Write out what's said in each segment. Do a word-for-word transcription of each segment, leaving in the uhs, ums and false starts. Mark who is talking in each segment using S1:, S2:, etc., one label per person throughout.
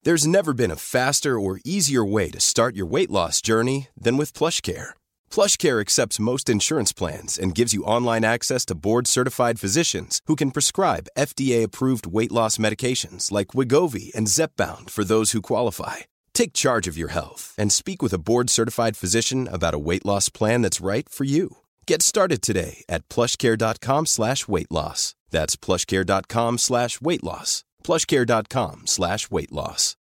S1: There's never been a faster or easier way to start your weight loss journey than with PlushCare. PlushCare accepts most insurance plans and gives you online access to board-certified physicians who can prescribe F D A-approved weight loss medications like Wegovy and Zepbound for those who qualify. Take charge of your health and speak with a board-certified physician about a weight loss plan that's right for you. Get started today at plushcare.com slash weight loss. That's plushcare.com slash weight loss. plushcare.com slash weight loss.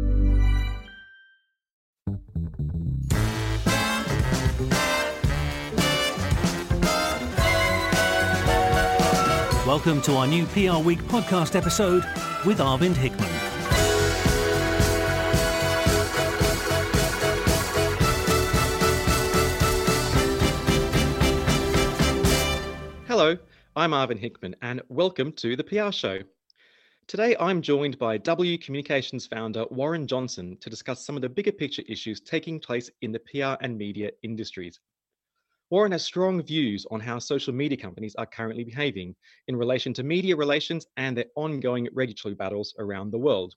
S2: Welcome to our new P R Week podcast episode with Arvind Hickman.
S3: Hello, I'm Arvind Hickman and welcome to the P R Show. Today I'm joined by W Communications founder Warren Johnson to discuss some of the bigger picture issues taking place in the P R and media industries. Warren has strong views on how social media companies are currently behaving in relation to media relations and their ongoing regulatory battles around the world.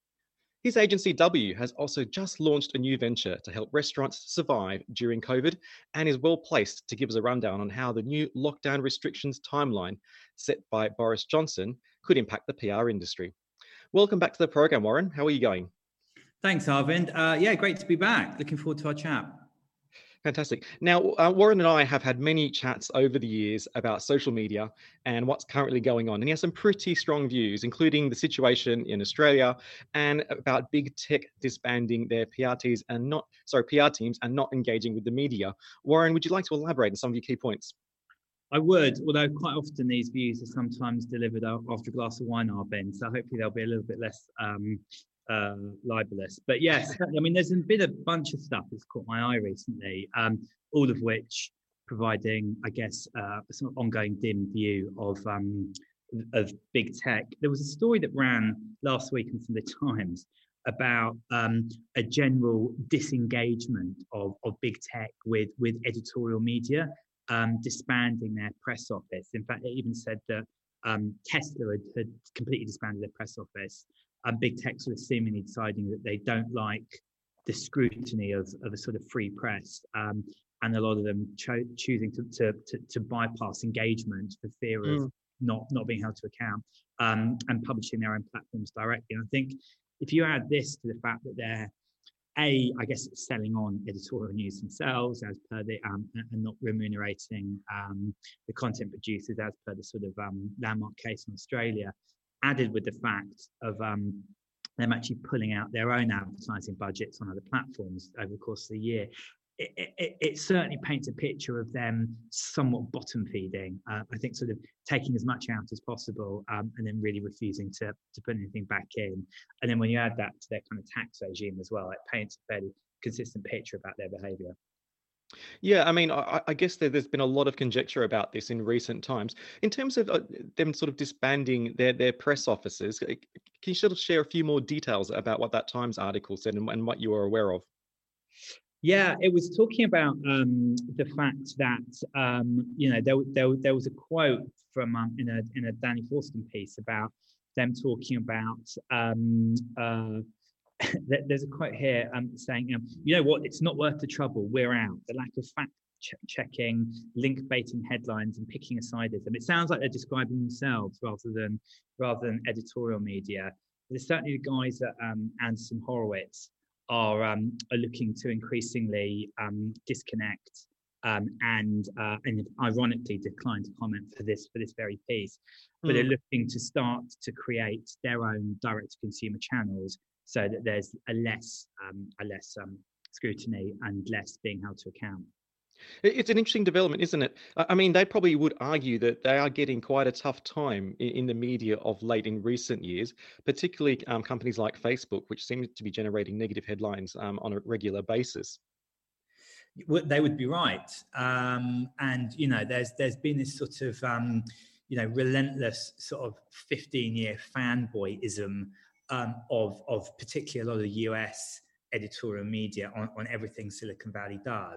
S3: His agency W has also just launched a new venture to help restaurants survive during COVID and is well placed to give us a rundown on how the new lockdown restrictions timeline set by Boris Johnson could impact the P R industry. Welcome back to the program, Warren. How are you going?
S4: Thanks, Arvind. Uh, yeah, great to be back. Looking forward to our chat.
S3: Fantastic. Now, uh, Warren and I have had many chats over the years about social media and what's currently going on. And he has some pretty strong views, including the situation in Australia and about big tech disbanding their P R teams and not, sorry, P R teams and not engaging with the media. Warren, would you like to elaborate on some of your key points?
S4: I would, although quite often these views are sometimes delivered after a glass of wine, Arvind. So hopefully they'll be a little bit less um, uh, libelous. But yes, I mean, there's been a bunch of stuff that's caught my eye recently, um, all of which providing, I guess, uh, a sort of ongoing dim view of um, of big tech. There was a story that ran last week in some of the Times about um, a general disengagement of, of big tech with, with editorial media, um, disbanding their press office. In fact, it even said that um, Tesla had, had completely disbanded their press office. And big tech sort of seemingly deciding that they don't like the scrutiny of, of a sort of free press, um, and a lot of them cho- choosing to, to, to, to bypass engagement for fear of mm. not, not being held to account, um, and publishing their own platforms directly. And I think if you add this to the fact that they're, A, I guess, selling on editorial news themselves as per the, um, and not remunerating um, the content producers as per the sort of um, landmark case in Australia, added with the fact of um, them actually pulling out their own advertising budgets on other platforms over the course of the year, it, it, it certainly paints a picture of them somewhat bottom feeding. Uh, I think sort of taking as much out as possible, um, and then really refusing to, to put anything back in. And then when you add that to their kind of tax regime as well, it paints a fairly consistent picture about their behaviour.
S3: Yeah, I mean, I, I guess there, there's been a lot of conjecture about this in recent times. In terms of uh, them sort of disbanding their, their press offices, can you sort of share a few more details about what that Times article said and, and what you are aware of?
S4: Yeah, it was talking about um, the fact that, um, you know, there, there, there was a quote from um, in a in a Danny Forston piece about them talking about, um, uh, there's a quote here um, saying, um, you know what, it's not worth the trouble, we're out. The lack of fact ch- checking, link baiting headlines and picking a side of them. It sounds like they're describing themselves rather than rather than editorial media. There's certainly the guys at um, Anderson Horowitz are um, are looking to increasingly um, disconnect um, and uh, and ironically decline to comment for this for this very piece, but mm. they're looking to start to create their own direct-to-consumer channels so that there's a less um, a less um, scrutiny and less being held to account.
S3: It's an interesting development, isn't it? I mean, they probably would argue that they are getting quite a tough time in the media of late in recent years, particularly um, companies like Facebook, which seem to be generating negative headlines um, on a regular basis.
S4: They would be right. Um, and, you know, there's there's been this sort of, um, you know, relentless sort of fifteen-year fanboyism um, of, of particularly a lot of U S editorial media on, on everything Silicon Valley does.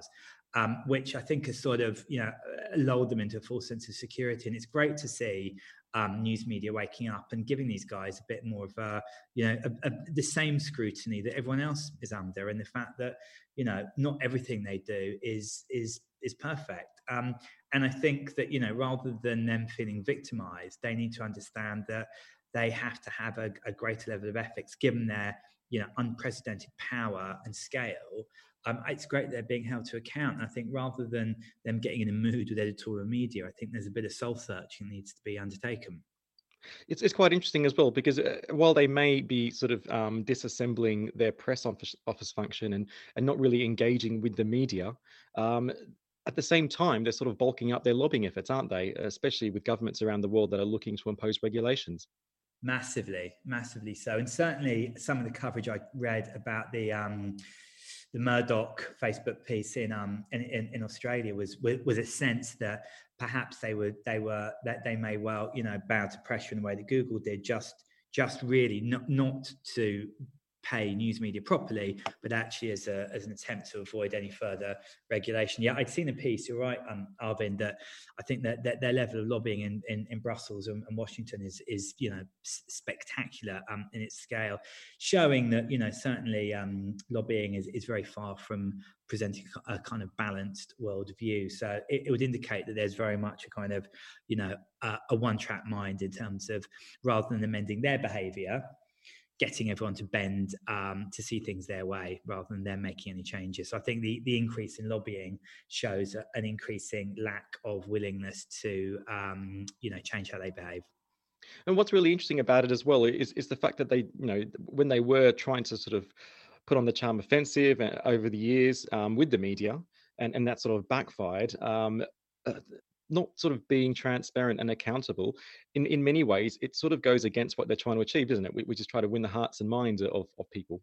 S4: um, which I think has sort of, you know, lulled them into a false sense of security. And it's great to see um, news media waking up and giving these guys a bit more of a, you know, a, a, the same scrutiny that everyone else is under, and the fact that, you know, not everything they do is is is perfect. Um, and I think that, you know, rather than them feeling victimized, they need to understand that they have to have a, a greater level of ethics, given their, you know, unprecedented power and scale. Um, it's great they're being held to account. And I think rather than them getting in a mood with editorial media, I think there's a bit of soul searching needs to be undertaken.
S3: It's, it's quite interesting as well, because uh, while they may be sort of um, disassembling their press office, office function and, and not really engaging with the media, um, at the same time, they're sort of bulking up their lobbying efforts, aren't they? Especially with governments around the world that are looking to impose regulations.
S4: Massively, massively so. And certainly some of the coverage I read about the um, the Murdoch Facebook piece in um in, in, in Australia was, was was a sense that perhaps they were they were that they may well, you know, bow to pressure in the way that Google did, just just really not not to pay news media properly, but actually as a as an attempt to avoid any further regulation. Yeah, I'd seen a piece, you're right, um, Arvind, that I think that, that their level of lobbying in, in, in Brussels and, and Washington is, is you know, s- spectacular um, in its scale, showing that, you know, certainly um, lobbying is, is very far from presenting a kind of balanced worldview. So it, it would indicate that there's very much a kind of, you know, uh, a one-track mind in terms of, rather than amending their behaviour, getting everyone to bend um, to see things their way rather than them making any changes. So I think the, the increase in lobbying shows an increasing lack of willingness to, um, you know, change how they behave.
S3: And what's really interesting about it as well is, is the fact that they, you know, when they were trying to sort of put on the charm offensive over the years um, with the media, and, and that sort of backfired, um, uh, not sort of being transparent and accountable, in, in many ways, it sort of goes against what they're trying to achieve, doesn't it? We, we just try to win the hearts and minds of, of people.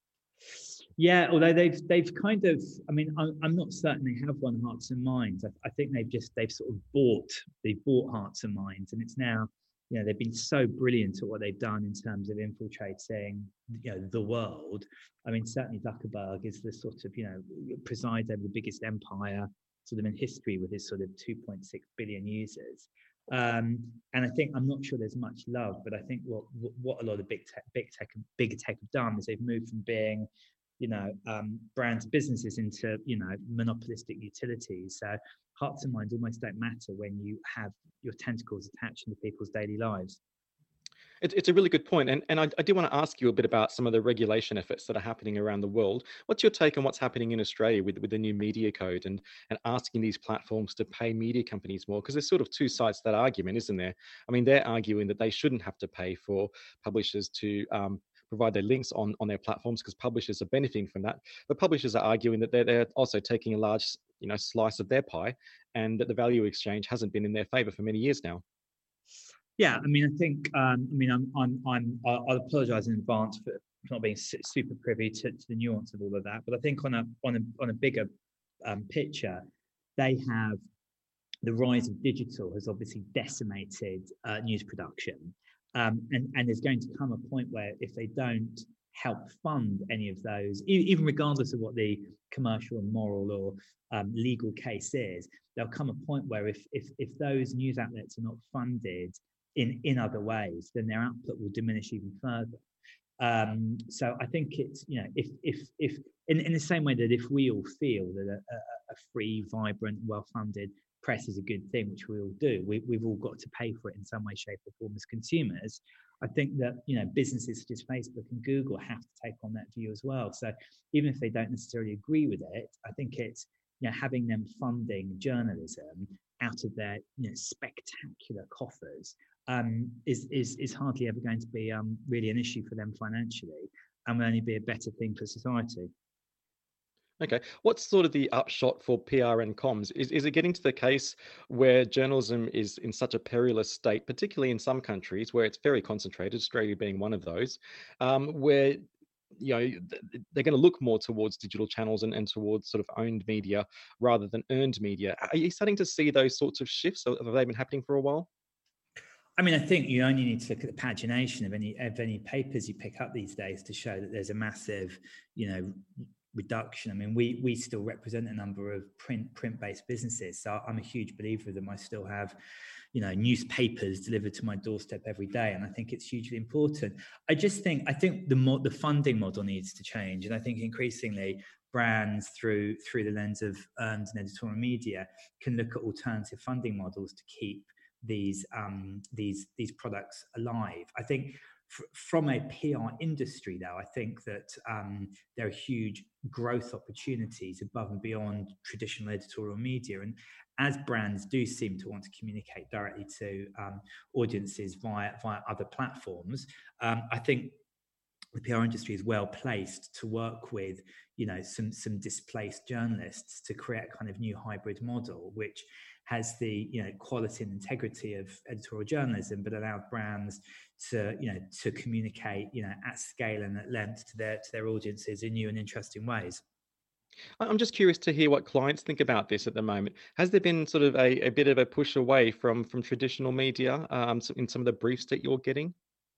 S4: Yeah, although they've they've kind of, I mean, I'm, I'm not certain they have won hearts and minds. I, I think they've just they've sort of bought they've bought hearts and minds, and it's now, you know, they've been so brilliant at what they've done in terms of infiltrating, you know, the world. I mean, certainly Zuckerberg is the sort of, you know, presides over the biggest empire sort of in history with his sort of two point six billion users. Um, and I think, I'm not sure there's much love, but I think what what a lot of big tech, big tech, big tech have done is they've moved from being, you know, um, brands, businesses into, you know, monopolistic utilities. So hearts and minds almost don't matter when you have your tentacles attached into people's daily lives.
S3: It's, it's a really good point. And, and I, I do want to ask you a bit about some of the regulation efforts that are happening around the world. What's your take on what's happening in Australia with, with the new media code and, and asking these platforms to pay media companies more? Because there's sort of two sides to that argument, isn't there? I mean, they're arguing that they shouldn't have to pay for publishers to um, provide their links on, on their platforms because publishers are benefiting from that. But publishers are arguing that they're, they're also taking a large, you know, slice of their pie, and that the value exchange hasn't been in their favor for many years now.
S4: Yeah, I mean, I think, um, I mean, I'm, I'm, I'm, I'll apologise in advance for not being super privy to, to the nuance of all of that. But I think on a on a on a bigger um, picture, they have the rise of digital has obviously decimated uh, news production, um, and and there's going to come a point where if they don't help fund any of those, even regardless of what the commercial and moral or um, legal case is, there'll come a point where if if if those news outlets are not funded in in other ways, then their output will diminish even further. Um, so I think it's, you know, if if if in, in the same way that if we all feel that a, a, a free, vibrant, well-funded press is a good thing, which we all do, we, we've all got to pay for it in some way, shape, or form as consumers. I think that, you know, businesses such as Facebook and Google have to take on that view as well. So even if they don't necessarily agree with it, I think it's, you know, having them funding journalism out of their, you know, spectacular coffers um, is, is, is hardly ever going to be um, really an issue for them financially, and will only be a better thing for society.
S3: Okay. What's sort of the upshot for P R and comms? Is, is it getting to the case where journalism is in such a perilous state, particularly in some countries where it's very concentrated, Australia being one of those, um, where, you know, they're going to look more towards digital channels and, and towards sort of owned media rather than earned media? Are you starting to see those sorts of shifts? Have they been happening for a while?
S4: I mean, I think you only need to look at the pagination of any of any papers you pick up these days to show that there's a massive, you know, reduction. I mean, we we still represent a number of print print-based businesses. So I'm a huge believer of them. I still have, you know, newspapers delivered to my doorstep every day, and I think it's hugely important. I just think I think the mo- the funding model needs to change, and I think increasingly brands through through the lens of earned and editorial media can look at alternative funding models to keep these um, these these products alive. I think f- from a P R industry, though, I think that um, there are huge growth opportunities above and beyond traditional editorial media, and as brands do seem to want to communicate directly to um, audiences via via other platforms, um, I think the P R industry is well placed to work with, you know, some some displaced journalists to create a kind of new hybrid model, which has the, you know, quality and integrity of editorial journalism, but allows brands to, you know, to communicate, you know, at scale and at length to their to their audiences in new and interesting ways.
S3: I'm just curious to hear what clients think about this at the moment. Has there been sort of a, a bit of a push away from from traditional media um, so in some of the briefs that you're getting?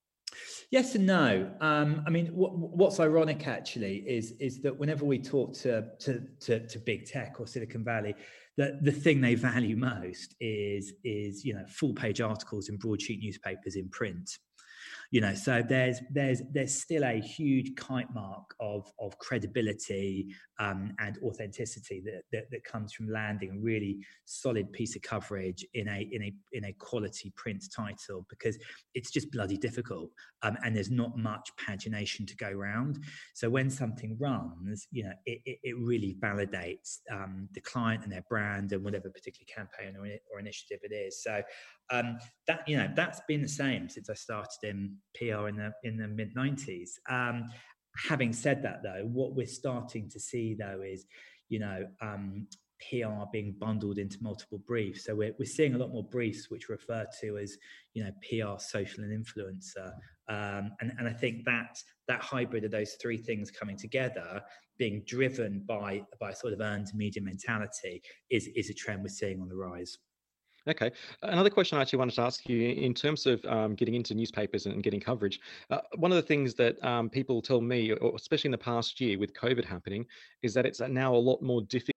S4: Yes and no. Um, I mean, what, what's ironic actually is is that whenever we talk to to, to, to big tech or Silicon Valley, the, the thing they value most is is you know full page articles in broadsheet newspapers in print. You know, so there's there's there's still a huge kite mark of of credibility um, and authenticity that, that that comes from landing a really solid piece of coverage in a in a in a quality print title, because it's just bloody difficult um, and there's not much pagination to go around. So when something runs, you know, it, it, it really validates um, the client and their brand and whatever particular campaign or, or initiative it is. So um, that you know that's been the same since I started in P R in the in the mid nineties. Um, having said that, though, what we're starting to see though is, you know, um, P R being bundled into multiple briefs. So we're we're seeing a lot more briefs which refer to as, you know, P R, social, and influencer. Um, and and I think that that hybrid of those three things coming together, being driven by by sort of earned media mentality, is is a trend we're seeing on the rise.
S3: Okay. Another question I actually wanted to ask you in terms of um, getting into newspapers and getting coverage. Uh, one of the things that um, people tell me, or especially in the past year with COVID happening, is that it's now a lot more difficult.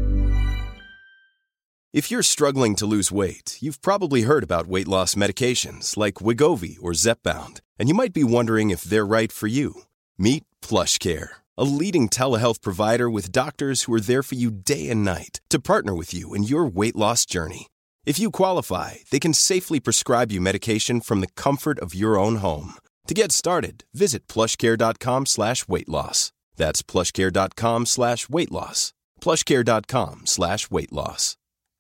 S1: If you're struggling to lose weight, you've probably heard about weight loss medications like Wegovy or Zepbound, and you might be wondering if they're right for you. Meet PlushCare, a leading telehealth provider with doctors who are there for you day and night to partner with you in your weight loss journey. If you qualify, they can safely prescribe you medication from the comfort of your own home. To get started, visit plushcare.com slash weight loss. That's plushcare.com slash weight loss. plushcare.com slash weight loss.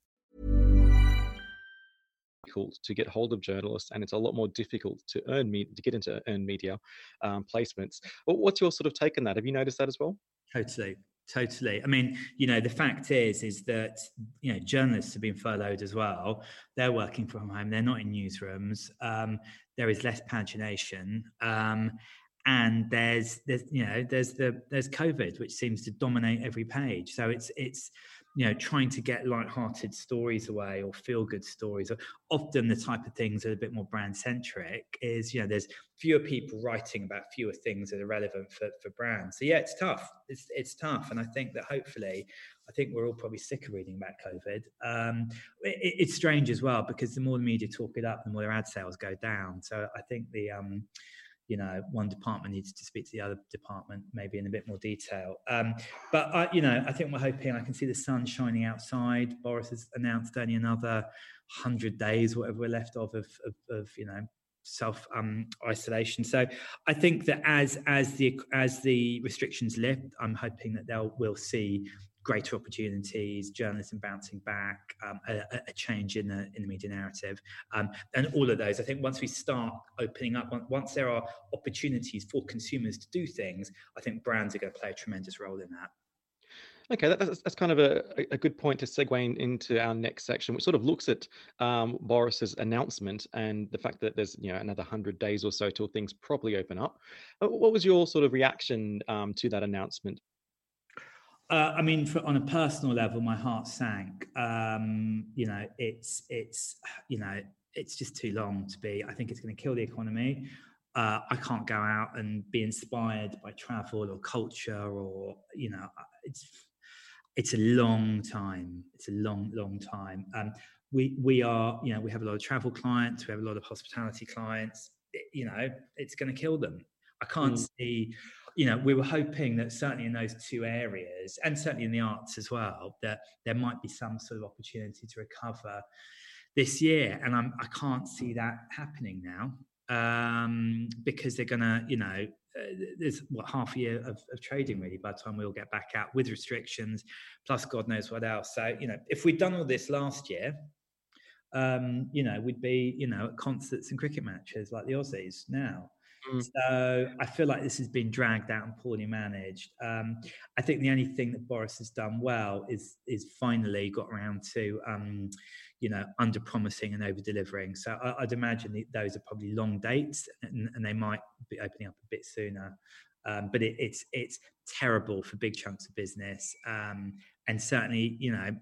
S3: To get hold of journalists, and it's a lot more difficult to earn me to get into earned media um, placements. Well, what's your sort of take on that? Have you noticed that as well?
S4: Totally. Totally. I mean, you know, the fact is, is that, you know, journalists have been furloughed as well. They're working from home. They're not in newsrooms. Um, there is less pagination. Um, and there's, there's, you know, there's the, there's COVID, which seems to dominate every page. So it's, it's, you know, trying to get light-hearted stories away or feel-good stories, or often the type of things that are a bit more brand-centric is, you know, there's fewer people writing about fewer things that are relevant for, for brands. So yeah, it's tough. It's it's tough. And I think that hopefully, I think we're all probably sick of reading about COVID. Um, it, it's strange as well, because the more the media talk it up, the more their ad sales go down. So I think the, um, you know, one department needs to speak to the other department, maybe in a bit more detail. Um, but, I, you know, I think we're hoping, I can see the sun shining outside. Boris has announced only another one hundred days, whatever we're left of, of, of, of you know, self um, isolation. So I think that as as the as the restrictions lift, I'm hoping that they'll we'll see greater opportunities, journalism bouncing back, um, a, a change in the in the media narrative, um, and all of those. I think once we start opening up, once there are opportunities for consumers to do things, I think brands are going to play a tremendous role in that.
S3: Okay, that, that's, that's kind of a, a good point to segue in, into our next section, which sort of looks at um, Boris's announcement and the fact that there's, you know, another one hundred days or so till things properly open up. What was your sort of reaction um, to that announcement?
S4: Uh, I mean, for, on a personal level, my heart sank. Um, you know, it's it's you know, it's just too long to be. I think it's going to kill the economy. uh, I can't go out and be inspired by travel or culture, or, you know, it's it's a long time. It's a long, long time. Um, we we are, you know, we have a lot of travel clients, we have a lot of hospitality clients. It, you know, it's going to kill them. I can't mm. see, you know, we were hoping that certainly in those two areas, and certainly in the arts as well, that there might be some sort of opportunity to recover this year. And I'm, I can't see that happening now, um, because they're going to, you know, uh, there's what half a year of, of trading really by the time we all get back out with restrictions, plus God knows what else. So, you know, if we'd done all this last year, um, you know, we'd be, you know, at concerts and cricket matches like the Aussies now. Mm. So I feel like this has been dragged out and poorly managed. Um, I think the only thing that Boris has done well is is finally got around to, um, you know, under promising and over delivering. So I, I'd imagine that those are probably long dates, and, and they might be opening up a bit sooner. Um, but it, it's it's terrible for big chunks of business, um, and certainly, you know,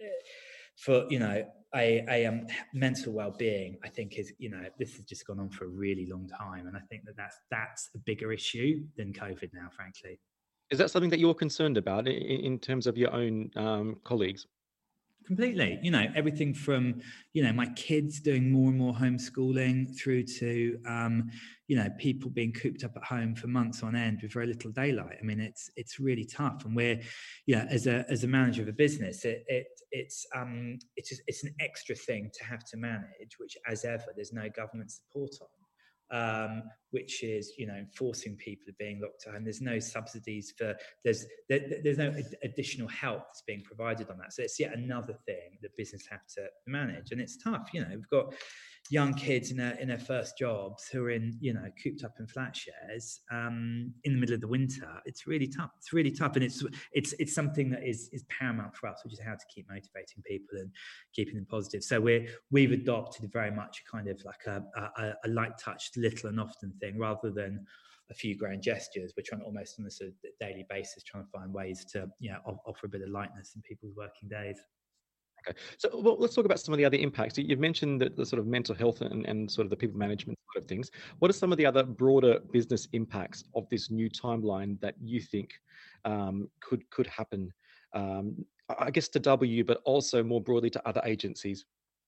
S4: for you know. A, a um, mental well-being, I think, is, you know, this has just gone on for a really long time, and I think that that's that's a bigger issue than COVID now, frankly.
S3: Is that something that you're concerned about in, in terms of your own um, colleagues?
S4: Completely. You know, everything from, you know, my kids doing more and more homeschooling through to, um, you know, people being cooped up at home for months on end with very little daylight. I mean, it's it's really tough. And we're, you know, as a as a manager of a business, it, it it's um it's just, it's an extra thing to have to manage, which as ever there's no government support on. Um, which is, you know, enforcing people being locked at home. There's no subsidies for, there's there, there's no ad- additional help that's being provided on that. So it's yet another thing that business have to manage, and it's tough. You know, we've got young kids in their in their first jobs who are in, you know, cooped up in flat shares um, in the middle of the winter. It's really tough. It's really tough, and it's it's it's something that is is paramount for us, which is how to keep motivating people and keeping them positive. So we're we've adopted very much kind of like a a, a light touched, little and often thing, rather than a few grand gestures. We're trying to almost on a sort of daily basis trying to find ways to, you know, offer a bit of lightness in people's working days.
S3: Okay, so well, let's talk about some of the other impacts. You've mentioned the, the sort of mental health and, and sort of the people management side of things. What are some of the other broader business impacts of this new timeline that you think um, could could happen? Um, I guess to W, but also more broadly to other agencies.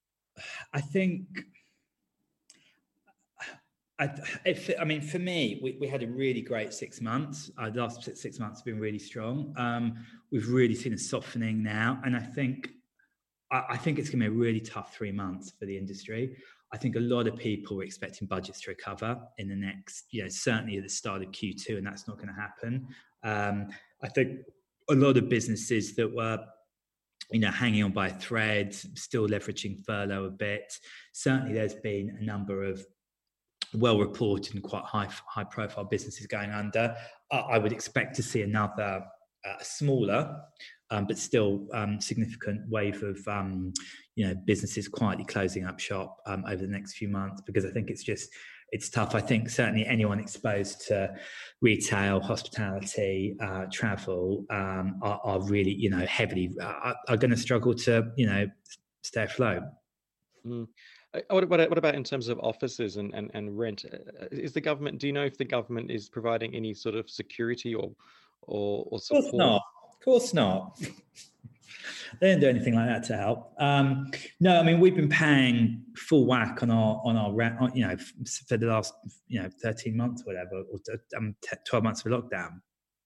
S4: I think. I, if, I mean, for me, we, we had a really great six months. Our last six months have been really strong. Um, we've really seen a softening now, and I think I, I think it's going to be a really tough three months for the industry. I think a lot of people were expecting budgets to recover in the next, you know, certainly at the start of Q two, and that's not going to happen. Um, I think a lot of businesses that were, you know, hanging on by a thread, still leveraging furlough a bit. Certainly, there's been a number of well-reported and quite high high-profile businesses going under. Uh, I would expect to see another uh, smaller, um, but still um, significant wave of um, you know, businesses quietly closing up shop um, over the next few months, because I think it's just it's tough. I think certainly anyone exposed to retail, hospitality, uh, travel um, are, are really, you know, heavily uh, are going to struggle to, you know, stay afloat.
S3: Mm. What about, what about in terms of offices and, and, and rent? Is the government, do you know if the government is providing any sort of security or or, or support?
S4: Of course not. Of course not. They didn't do anything like that to help. Um, no, I mean, we've been paying full whack on our on our rent, you know, for the last, you know, thirteen months or whatever, or um, twelve months of lockdown.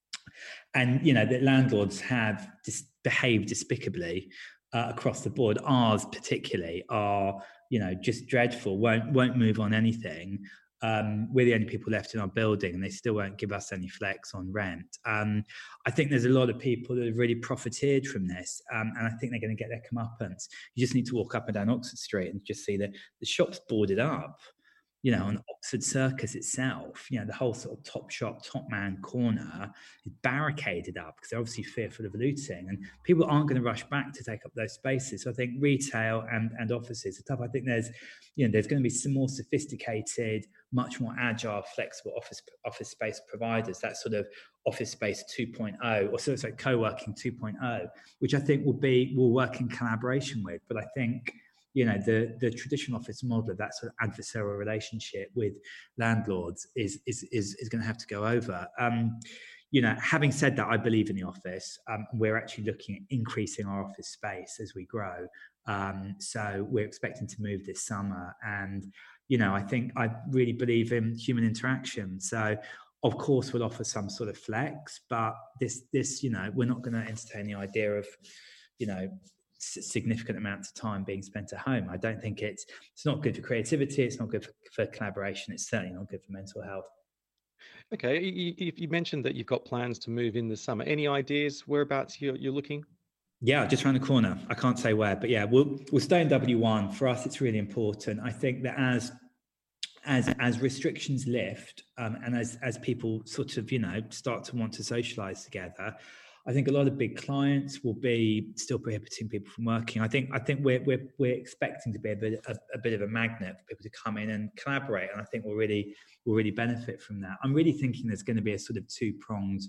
S4: And, you know, the landlords have dis- behaved despicably uh, across the board. Ours particularly are, you know, just dreadful, won't won't move on anything. Um, we're the only people left in our building, and they still won't give us any flex on rent. Um, I think there's a lot of people that have really profited from this, um, and I think they're going to get their comeuppance. You just need to walk up and down Oxford Street and just see the, the shops boarded up. You know, on Oxford Circus itself, you know, the whole sort of top shop, top man corner is barricaded up because they're obviously fearful of looting, and people aren't going to rush back to take up those spaces. So I think retail and, and offices are tough. I think there's, you know, there's going to be some more sophisticated, much more agile, flexible office office space providers. That sort of office space two point oh, or so it's like co-working two point oh, which I think will be will work in collaboration with. But I think, you know, the, the traditional office model of that sort of adversarial relationship with landlords is, is, is, is going to have to go over. Um, you know, having said that, I believe in the office. Um, we're actually looking at increasing our office space as we grow. Um, so we're expecting to move this summer. And, you know, I think I really believe in human interaction. So, of course, we'll offer some sort of flex, but this, this, you know, we're not going to entertain the idea of, you know, significant amounts of time being spent at home. I don't think it's, it's not good for creativity. It's not good for, for collaboration. It's certainly not good for mental health.
S3: Okay, you, you mentioned that you've got plans to move in the summer. Any ideas whereabouts you're, you're looking?
S4: Yeah, just around the corner. I can't say where, but yeah, we'll we'll stay in W one. For us, it's really important. I think that as as as restrictions lift um, and as as people sort of, you know, start to want to socialize together, I think a lot of big clients will be still prohibiting people from working. I think I think we're we're we're expecting to be a bit a, a bit of a magnet for people to come in and collaborate, and I think we'll really will really benefit from that. I'm really thinking there's going to be a sort of two pronged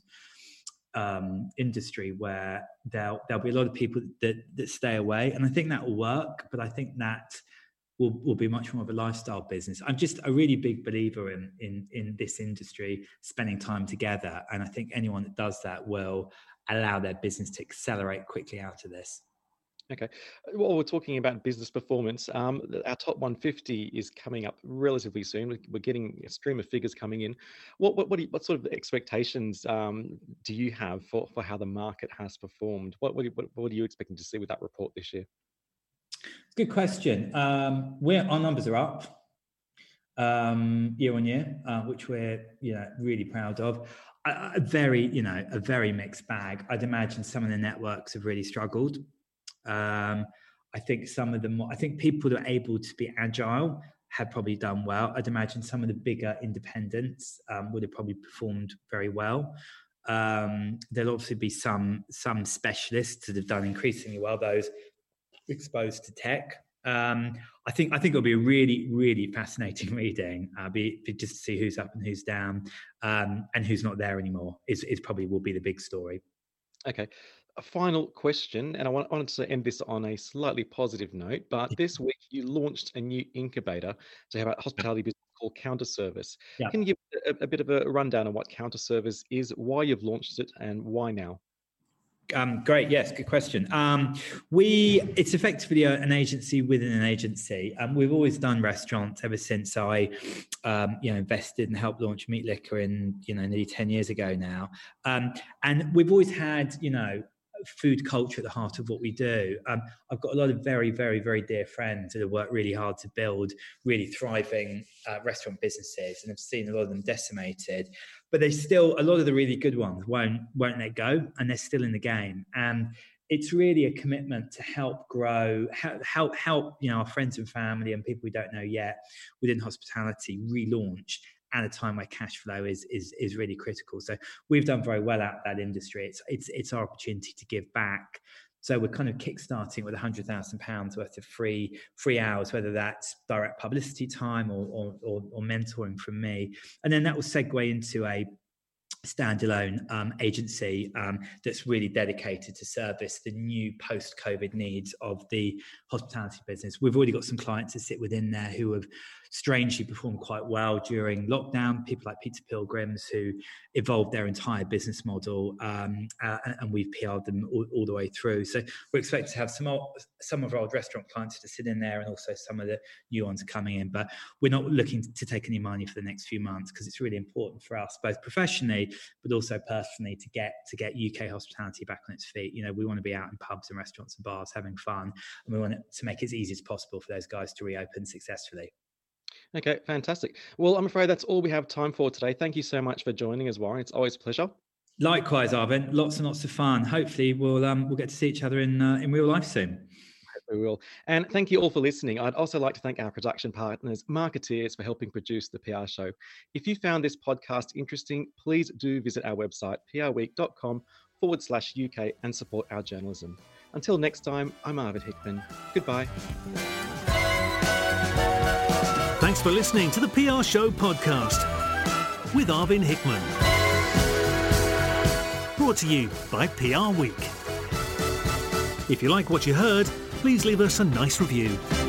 S4: um, industry where there'll there'll be a lot of people that that stay away, and I think that will work. But I think that will will be much more of a lifestyle business. I'm just a really big believer in in in this industry spending time together, and I think anyone that does that will allow their business to accelerate quickly out of this.
S3: Okay. Well, we're talking about business performance. Um, our top one fifty is coming up relatively soon. We're getting a stream of figures coming in. What what what, do you, what sort of expectations um, do you have for, for how the market has performed? What what, what what are you expecting to see with that report this year?
S4: Good question. Um, we're our numbers are up um, year on year, uh, which we're you know really proud of. A, a very you know a very mixed bag. I'd imagine some of the networks have really struggled. Um, I think some of them, I think people that are able to be agile have probably done well. I'd imagine some of the bigger independents um, would have probably performed very well. Um, there'll obviously be some some specialists that have done increasingly well, those exposed to tech. Um, I think I think it'll be a really, really fascinating reading. Uh, be, be just to see who's up and who's down, um, and who's not there anymore. Is is probably will be the big story.
S3: Okay. A final question, and I wanted to end this on a slightly positive note, but this week you launched a new incubator to have a hospitality business called Counterservice.
S4: Yeah.
S3: Can you give a, a bit of a rundown on what Counterservice is, why you've launched it, and why now?
S4: Um, great. Yes. Good question. Um, we, it's effectively a, an agency within an agency. Um, we've always done restaurants ever since I, um, you know, invested and helped launch Meat Liquor in, you know, nearly ten years ago now. Um, and we've always had, you know, food culture at the heart of what we do. Um, I've got a lot of very, very, very dear friends that have worked really hard to build really thriving uh, restaurant businesses, and I've seen a lot of them decimated. But there's still a lot of the really good ones won't won't let go, and they're still in the game. And it's really a commitment to help grow, help help, help you know our friends and family and people we don't know yet within hospitality relaunch at a time where cash flow is is is really critical. So we've done very well out of that industry. It's it's it's our opportunity to give back. So we're kind of kickstarting with one hundred thousand pounds worth of free free hours, whether that's direct publicity time or, or, or, or mentoring from me. And then that will segue into a standalone um, agency um, that's really dedicated to service the new post-COVID needs of the hospitality business. We've already got some clients that sit within there who have strangely performed quite well during lockdown, people like Pizza Pilgrims who evolved their entire business model, um, uh, and we've P R'd them all, all the way through. So we're expecting to have some old, some of our old restaurant clients to sit in there, and also some of the new ones coming in. But we're not looking to take any money for the next few months, because it's really important for us, both professionally but also personally, to get to get U K hospitality back on its feet. You know, we want to be out in pubs and restaurants and bars having fun, and we want it to make it as easy as possible for those guys to reopen successfully.
S3: Okay, fantastic. Well, I'm afraid that's all we have time for today. Thank you so much for joining us, Warren. It's always a pleasure.
S4: Likewise, Arvin. Lots and lots of fun. Hopefully, we'll um, we'll get to see each other in uh, in real life soon.
S3: We will. And thank you all for listening. I'd also like to thank our production partners, Marketeers, for helping produce the P R Show. If you found this podcast interesting, please do visit our website, prweek.com forward slash UK, and support our journalism. Until next time, I'm Arvid Hickman. Goodbye.
S2: Thanks for listening to the P R Show podcast with Arvin Hickman. Brought to you by P R Week. If you like what you heard, please leave us a nice review.